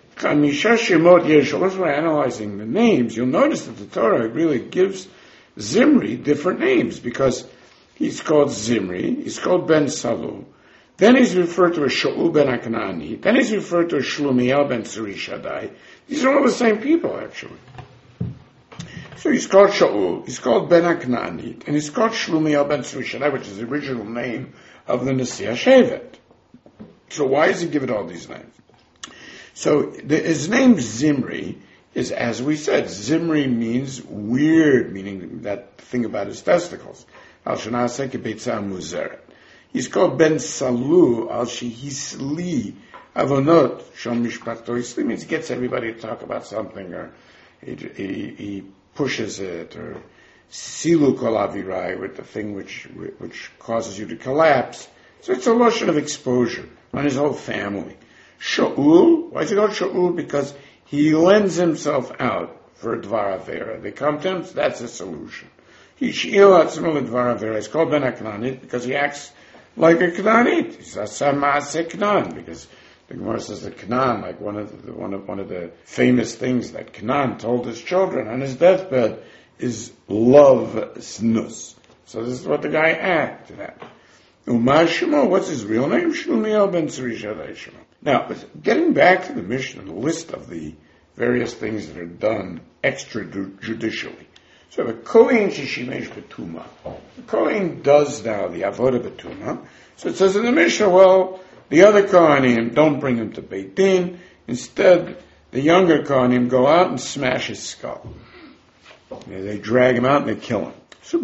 Once we're analyzing the names, you'll notice that the Torah really gives Zimri different names, because he's called Zimri, he's called Ben Salu, then he's referred to as Shaul ben Aknani, then he's referred to as Shlumiel ben Suri Shaddai. These are all the same people, actually. So he's called Shaul, he's called Ben Aknani, and he's called Shlumiel ben Suri Shaddai, which is the original name of the Nesiah Shevet. So why does he give it all these names? So his name Zimri is, as we said, Zimri means weird, meaning that thing about his testicles. Al Shanaseh Kebeitzah Muzeret. He's called Ben Salu Al Shehisli Avonot Shom Mishpachto. Hisli means he gets everybody to talk about something, or he pushes it, or Silu Kol Avirai, with the thing which causes you to collapse. So it's a lotion of exposure on his whole family. Shaul, why is he called Shaul? Because he lends himself out for Dvar Avera. They come to him, so that's a solution. He's called Ben HaKnanit because he acts like a Knanit. He's a Samase Knan, because the Gemara says that Knan, like one of the famous things that Knan told his children on his deathbed, is love snus. So this is what the guy acted at. Umar Shemo, what's his real name? Shlumiel ben Suri Shaddai Shemo. Now, getting back to the Mishnah, the list of the various things that are done extrajudicially. So the Kohen Shishimesh Betuma. The Kohen does now the Avodah Betuma. So it says in the Mishnah, well, the other Kohanim don't bring him to Beit Din. Instead, the younger Kohanim go out and smash his skull. They drag him out and they kill him. So,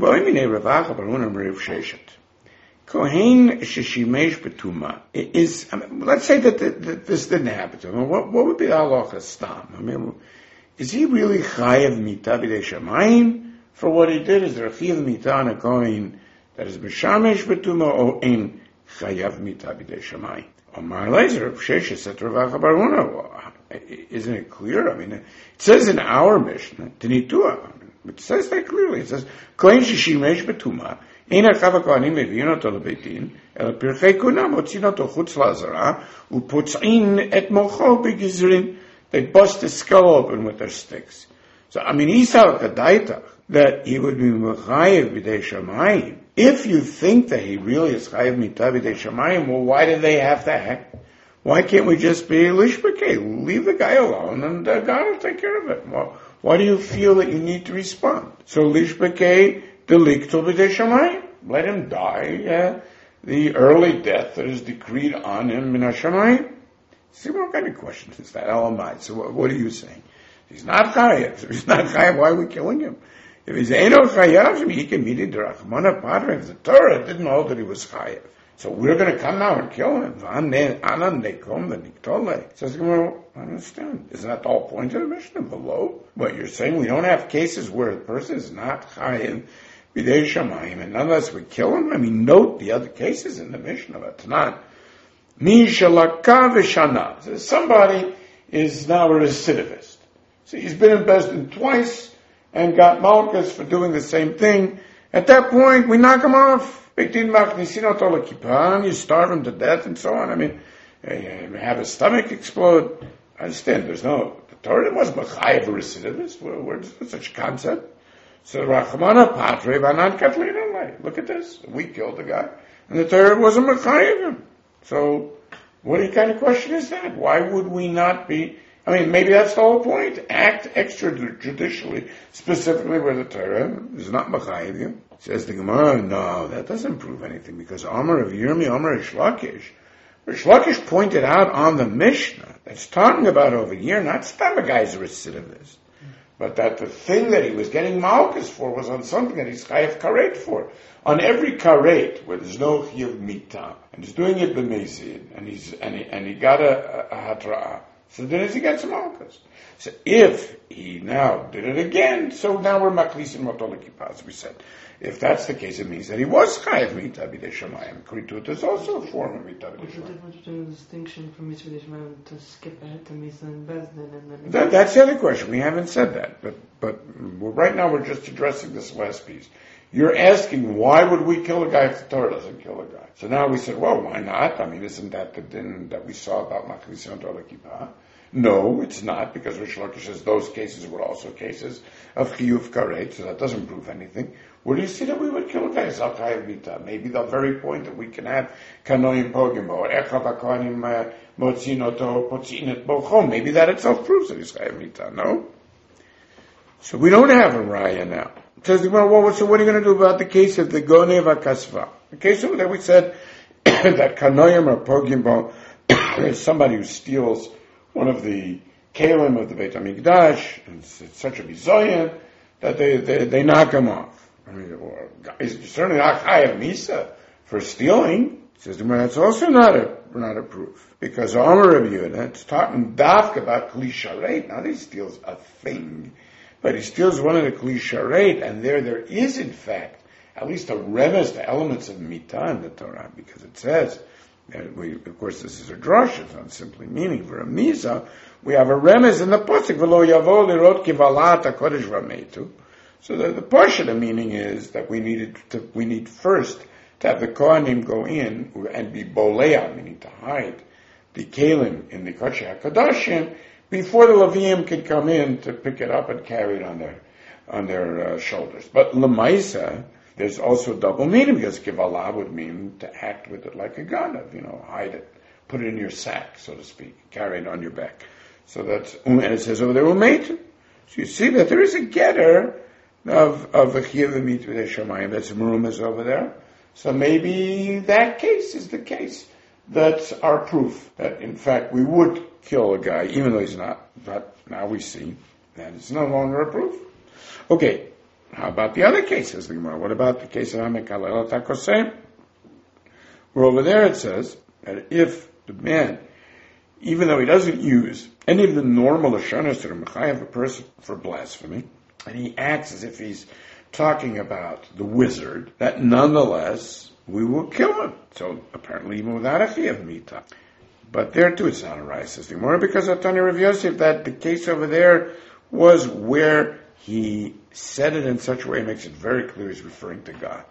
Kohen Shishimesh Betuma is, let's say that this didn't happen to him. What would be the halacha stam? Is he really chayav mita b'dei shamayim for what he did? Is there a chayav mita on a Kohen that is b'shamesh Betuma, or ein chayav mita b'dei shamayim? Omar Leizer, Shesha said Rav Acha bar Huna. Isn't it clear? It says in our Mishnah, Tinitua, it says that clearly. It says, Kohen Shishimesh Betuma, אין אחד הכהנים מביאים אותו לבית דין, אלא פרחי כהונה מוציאים אותו חוץ לעזרה, ופוצעים את מוחו בגזרים. They bust his skull open with their sticks. So, Isal Kadaitach, that he would be mechayev b'dei shamayim. If you think that he really is chayev mita b'dei shamayim, well, why do they have to act? Why can't we just be lishbekei? Leave the guy alone and God will take care of it. Why do you feel that you need to respond? So lishbekei delicto b'dei shamayim. Let him die the early death that is decreed on him min hashamayim. See, what kind of question is that? Elamai. So what are you saying? He's not chayav. If he's not chayav, why are we killing him? If he's eno chayav, he can meet it derachmana padre. If the Torah didn't hold that he was chayav, so we're going to come now and kill him. Says, well, I understand. Isn't that the whole point of the Mishnah below? But you're saying we don't have cases where a person is not chayav b'dei shamayim, and nonetheless we kill him? I mean, note the other cases in the Mishnah, but not. Mi shalaka v'shana. So somebody is now a recidivist. So he's been in Bezdin twice and got malchus for doing the same thing. At that point, we knock him off. You starve him to death and so on. I mean, you have his stomach explode. I understand. The Torah was Machayev a recidivist. Where's such a concept? So Rachmana Patre Banan Katlina. Look at this. We killed the guy. And the Torah wasn't Machayev him. So, what kind of question is that? Why would we not be? I mean, maybe that's the whole point. Act extrajudicially, specifically where the Torah is not Machayev him. Says the Gemara, no, that doesn't prove anything, because Amar of Yirmi, Amar of Shlakish. Shlakish pointed out on the Mishnah that's talking about over here, not stam a guy's recidivist, but that the thing that he was getting malchus for was on something that he's chayav karet for. On every karet where there's no chiyuv mita, and he's doing it b'mezid, and he got a hatra'ah, so then he gets malchus. So if he now did it again, so now we're maklisim motolikipa, as we said. If that's the case, it means that he was chayav mita b'dei shamayim. Kritut is also a form of mita b'dei shamayim. What's the difference between the distinction from mitzvah b'dei shamayim to skip ahead to misa and bezdin and then? That's the other question. We haven't said that, but right now we're just addressing this last piece. You're asking, why would we kill a guy if the Torah doesn't kill a guy? So now we said, well, why not? I mean, isn't that the din that we saw about maklisim motolikipa? No, it's not, because Rish Lakish says those cases were also cases of chiyuv karet, so that doesn't prove anything. Where do you see that we would kill a guy? Zalchayev mita. Maybe the very point that we can have kanoim pogim or echa bakonim motzinoto potzinet bochom. Maybe that itself proves that he's chayev mita. No. So we don't have a raya now. It says, well, so what are you going to do about the case of the gonev akasva? The case over there we said that kanoim or pogim bo is somebody who steals one of the kalim of the Beit HaMikdash, and it's such a bizoyan that they knock him off. I mean, he's certainly not chayav misa for stealing. He says, that's also not a proof, because Omer of Yehuda, it's talking dafka about kli sharet. Now he steals a thing, but he steals one of the kli sharet, and there is in fact at least a remez, the elements of mita in the Torah, because it says. Of course, this is a drush, it's not simply meaning for a misa. We have a remez in the pasuk, v'lo yavo lirot kivalat hakodesh v'ametu. So the portion of meaning is that we need first to have the kohanim go in and be bolea, meaning to hide the kalim in the kodesh hakadashim before the Leviim can come in to pick it up and carry it on their shoulders. But lemaisa, there's also double meaning, because kivala would mean to act with it like a ganav, hide it, put it in your sack, so to speak, carry it on your back. So that's, and it says over there, umeitu. So you see that there is a getter of a chiyuv mitzvah shamayim, that's merumas over there. So maybe that case is the case that's our proof that in fact we would kill a guy, even though he's not. But now we see that it's no longer a proof. Okay. How about the other cases? What about the case of Hamekalel Takosem? Where over there it says that if the man, even though he doesn't use any of the normal lashonos that are mechayev a person for blasphemy, and he acts as if he's talking about the wizard, that nonetheless we will kill him. So apparently even without a chiyuv mita. But there too it's not a raya, says the Gemara, because of Tanya Rav Yosef that the case over there was where he said it in such a way it makes it very clear he's referring to God.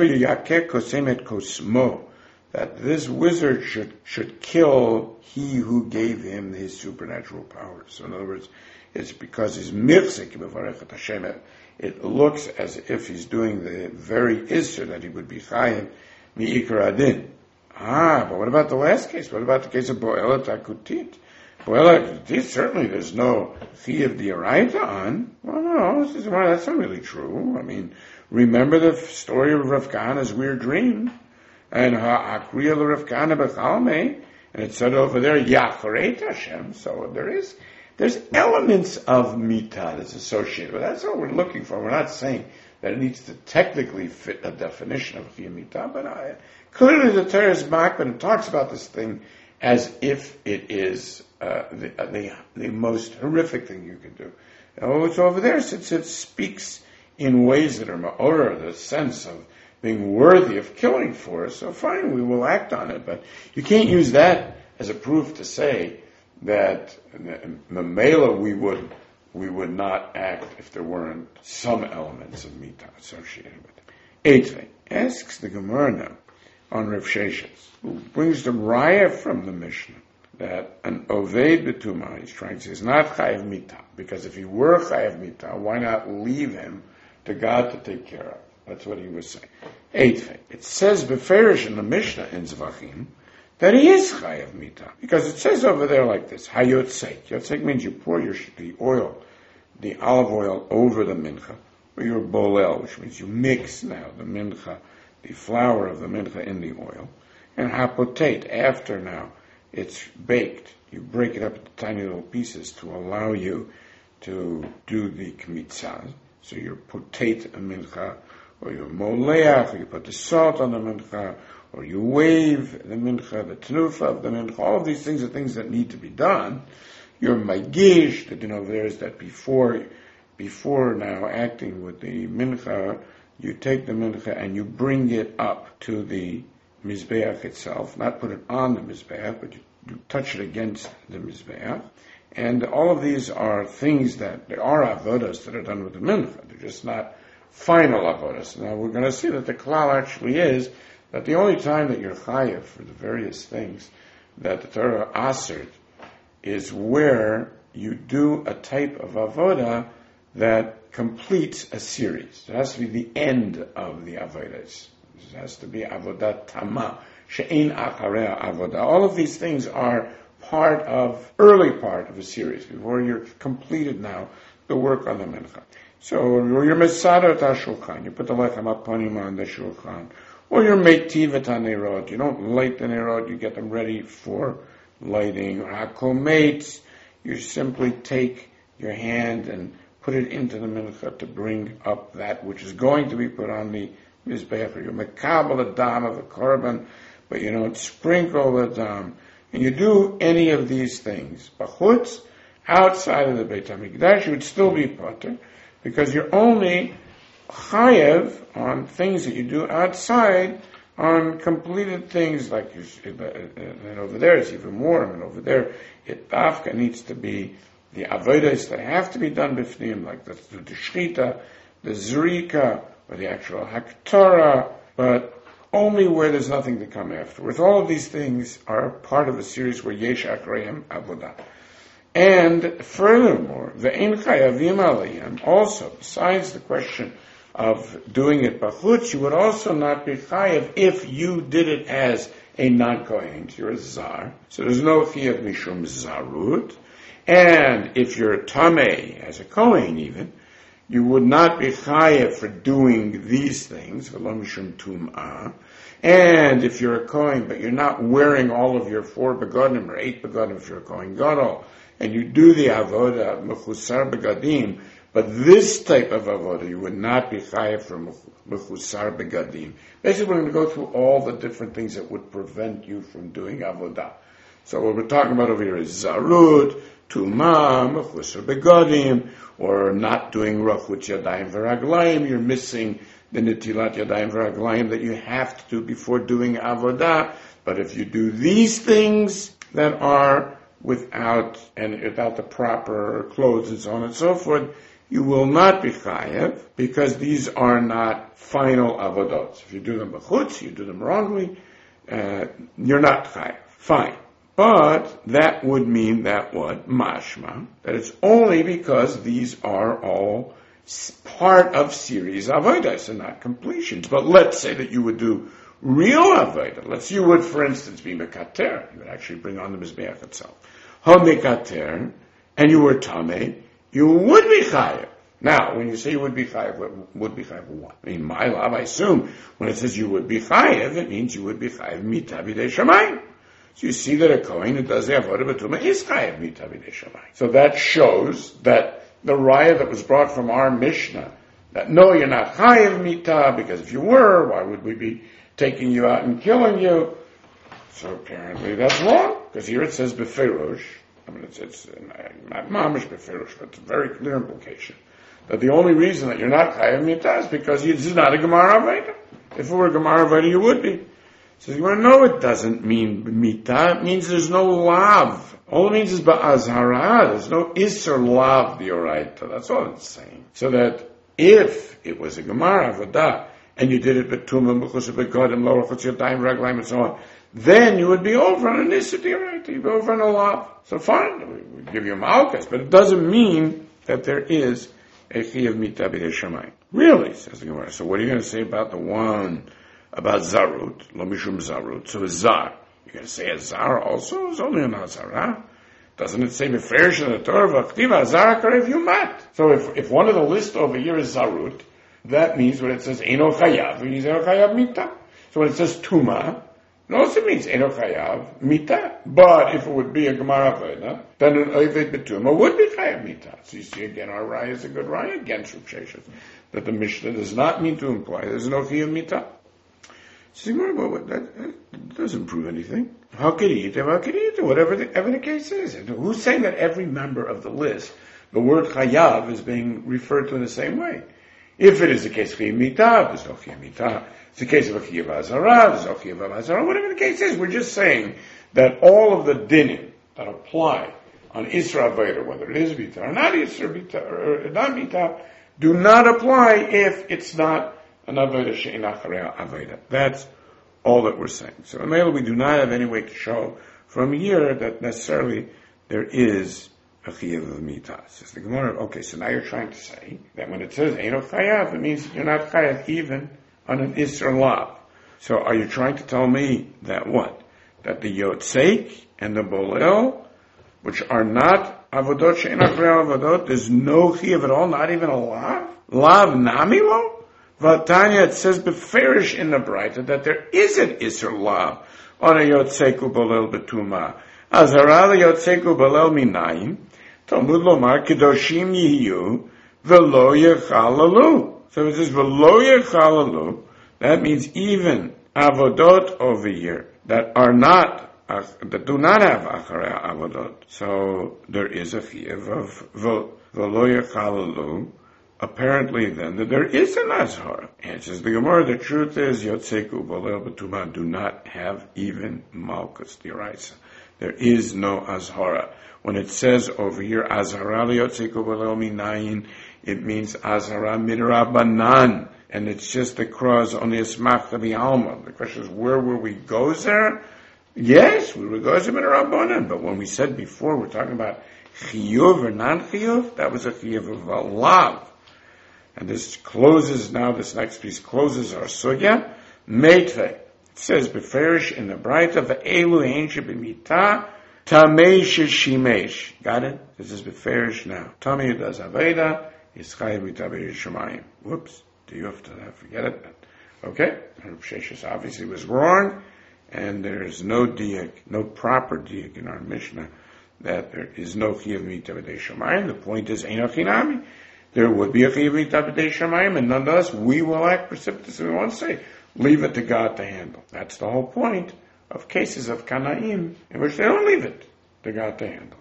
That this wizard should kill he who gave him his supernatural powers. So in other words, it's because he's mirzik b'varechet Hashem. It looks as if he's doing the very isser that he would be chayiv mi'ikar adin. But what about the last case? What about the case of Bo'elet Akutit? Well, certainly there's no chiyuv d'oraita on. Well, no, that's not really true. I mean, remember the story of Rav Kahana's weird dream? And ha'akriya l'Rav Kahana b'chalmei, and it said over there, Yachareit Hashem. So there's elements of mitah that's associated with that. That's what we're looking for. We're not saying that it needs to technically fit a definition of chiyuv mitah, but clearly the Torah is back, but it talks about this thing as if it is the most horrific thing you can do. It's over there since it speaks in ways that are ma'orah, the sense of being worthy of killing for us. So fine, we will act on it, but you can't use that as a proof to say that Mamela we would not act if there weren't some elements of mitah associated with it. Eighth thing, asks the Gemara now on Rav Sheshes, who brings the raya from the Mishnah that an oved betuma, he's trying to say, is not chayav mitah, because if he were chayav mitah, why not leave him to God to take care of? That's what he was saying. Eighth thing, it says beferish in the Mishnah in Zvachim that he is chayav mitah, because it says over there like this, hayotzek. Yotzek means you pour the oil, the olive oil over the mincha, or your bolel, which means you mix now the mincha, the flour of the mincha in the oil, and hapotate, after now it's baked, you break it up into tiny little pieces to allow you to do the kmitzah. So you potate a mincha, or you moleach, or you put the salt on the mincha, or you wave the mincha, the tenufa of the mincha. All of these things are things that need to be done. Your magish, that there is that before now acting with the mincha, you take the mincha and you bring it up to the mizbeach itself, not put it on the mizbeach, but you touch it against the mizbeach. And all of these are things that there are avodas that are done with the mincha. They're just not final avodas. Now we're going to see that the klal actually is that the only time that you're chayav for the various things that the Torah asert is where you do a type of avoda that completes a series. It has to be the end of the avodas. It has to be avodat tama, she'ein acharei avoda. All of these things are early part of a series, before you're completed now the work on the mincha. So, you're mesader ta shulchan, you put the lechem aponim on the shulchan, or you're meitiv et hanerot, you don't light the nerot, you get them ready for lighting, or hakometz, you simply take your hand and put it into the mincha to bring up that which is going to be put on the mizbeach, or you mekabel the dam of the korban, but you don't sprinkle the dam. And you do any of these things, bachutz, outside of the Beit HaMikdash, you would still be potter, because you're only chayev on things that you do outside, on completed things like and over there it's even more. I mean, over there it dafka needs to be the avodas that have to be done b'fnim, like the shchita, the zrika, or the actual haktorah, but only where there's nothing to come afterwards. All of these things are part of a series where yesh akreim avodah. And furthermore, ve'en chayavim alayim, also, besides the question of doing it b'chutz, you would also not be chayav if you did it as a non-kohen. You're a zar, so there's no chayav mishum zarut. And if you're a tamei, as a kohen even, you would not be chayav for doing these things, v'lo mishum tum'ah. And if you're a kohen, but you're not wearing all of your 4 begadim or 8 begadim if you're a kohen gadol, and you do the avoda mechusar begadim, but this type of avoda you would not be chayav for mechusar begadim. Basically, we're going to go through all the different things that would prevent you from doing avoda. So what we're talking about over here is zarut, tumah, mechusar begadim, or not doing rachut yadayim v'raglayim. You're missing the netilat yadayim v'raglayim that you have to do before doing avodah. But if you do these things that are without the proper clothes and so on and so forth, you will not be chayev, because these are not final avodos. If you do them b'chutz, you do them wrongly, you're not chayev. Fine. But that would mean that what? Mashma. That it's only because these are all part of series avodas and not completions. But let's say that you would do real avodah. You would, for instance, be mekater. You would actually bring on the mizbeach itself. Homikater, and you were Tameh, you would be Chayev. Now, when you say you would be Chayev, would be Chayev what? I mean, my love, I assume, when it says you would be Chayev, it means you would be Chayev Mita B'dei Shamayim. So you see that a Kohen who does the Avodah B'tumah is Chayev Mita B'dei Shamayim. So that shows that the raya that was brought from our Mishnah, that no, you're not Chayev Mita, because if you were, why would we be taking you out and killing you? So apparently that's wrong, because here it says Beferush. I mean, it's not mamish Beferush, but it's a very clear implication that the only reason that you're not Chayev Mita is because this is not a Gemara Aveda. If it were a Gemara Aveda, you would be. So you want to know it doesn't mean Mita, it means there's no Lav. All it means is Ba'azhara, there's no Isser Lav Dioraita. That's all it's saying. So that if it was a Gemara Aveda, and you did it Betumah, Mechusah Begodim, Lo Rechutz Yadayim, Raglaim, and so on, then you would be over on an Isser Dioraita, you'd be over on a Lav. So fine, we give you a Malchus, but it doesn't mean that there is a Chiyav Mita B'dei Shamayim. Really, says the Gemara. So what are you going to say about the one about Zarut, Lo Mishum Zarut? So a Zar. You're going to say a Zar also? It's only an Hazara. Doesn't it say Beferish in the Torah, V'chtiva Zara Karev Yumat? So if one of the list over here is Zarut, that means when it says Eno Chayav, it means Eno Chayav Mita. So when it says Tuma, it also means Eno Chayav Mita. But if it would be a Gemara Aveda, then an Oived Betuma would be Chayav Mita. So you see again, our Raya is a good Raya against Rav Sheshes, that the Mishnah does not mean to imply there's no Chayav Mita. So that doesn't prove anything. How could he eat? Whatever the case is. Who's saying that every member of the list, the word Chayav is being referred to in the same way? If it is the case of Chayav Mita, there's no Chayav Mita. It's the case of a Chayav Azara, there's no Chayav Azara. Whatever the case is, we're just saying that all of the dinim that apply on Isra Aveda, whether it is Mita or not Isra Mita or not Mita, do not apply if it's not an Aveda she'ena Charei Aveda. That's all that we're saying. So in Mela, we do not have any way to show from here that necessarily there is a Chayav of Mita. Says the Gemara, okay, so now you're trying to say that when it says Eno Chayav, it means you're not Chayav even on an Isra Lav. So are you trying to tell me that what? That the Yotzek and the Bolel, which are not Avodot she'ena Charei Avodot, there's no Chayav at all, not even a Lav? Lav Namilo? Vatanya, it says Beferish in the Braita that there is an Isser Lav on a Yotzeku Bolel Betuma. Azhara Yotzeku Bolel Minayim, Talmud Lomar Kedoshim Yiyu, Velo Yechalalu. So it says Velo Yechalalu, that means even Avodot over here that are not, that do not have Acharei Avodot. So there is a Chiyav of Velo Yechalalu. Apparently then, that there is an Azhara. Answers the Gemara, the truth is, Yotzeku Bolel B'tumah do not have even Malchus D'Oraisa. There is no Azhara. When it says over here, Azhara Yotzeku Bolel Minayin, it means Azhara Midrabanan. And it's just the cross on the Esmachta B'Alma. The question is, where will we go there? Yes, we will go to Midrabanan. But when we said before, we're talking about Chiyuv or non-Chiyuv, that was a Chiyuv of a Lav. And this closes now, this next piece closes our sugya. Meitve. It says, Beferish in the Braita, Ve'elu Ainshib B'mita, Tamei Shimesh. Got it? This is Beferish now. Tamei does Aveda, is Chayav Mita B'dei Shamayim. Whoops. Do you have to forget it? Okay. Rav Sheshes obviously was wrong, and there's no diak, no proper diak in our Mishnah, that there is no Chayav Mita B'dei Shamayim. The point is, Eino Chinami. There would be a Chayav Mita B'dei Shamayim, and nonetheless, we will act precipitously. We won't say, leave it to God to handle. That's the whole point of cases of Kanaim, in which they don't leave it to God to handle.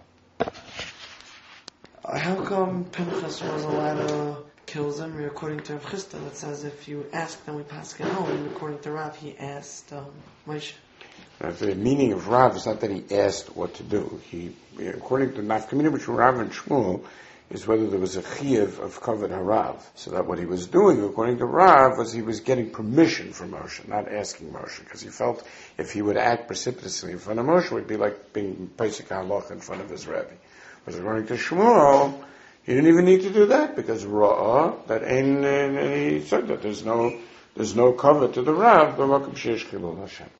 How come Pinchas was allowed to kill Zimri according to Rav Chisda? That says if you ask, then we pass it home. And according to Rav, he asked Moshe. Now, the meaning of Rav is not that he asked what to do. According to Nafkamina, which Rav and Shmuel, is whether there was a chiyuv of kavod harav. So that what he was doing, according to Rav, was he was getting permission from Moshe, not asking Moshe, because he felt if he would act precipitously in front of Moshe, it would be like being Pesach HaHalach in front of his Rebbe. But according to Shmuel, he didn't even need to do that, because Ra'ah, and he said that there's no kavod to the Rav, but Makom Sheish Chilul Hashem.